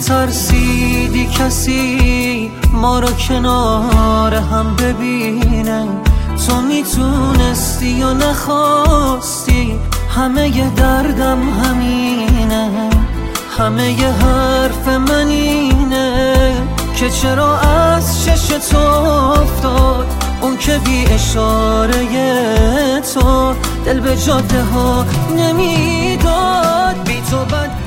میترسیدی کسی ما رو کنار هم ببینه، تو میتونستی یا نخواستی، همه ی دردم همینه، همه ی حرف من اینه که چرا از چشم تو افتاد اون که بی اشاره تو دل به جاده ها نمیداد. بی تو بد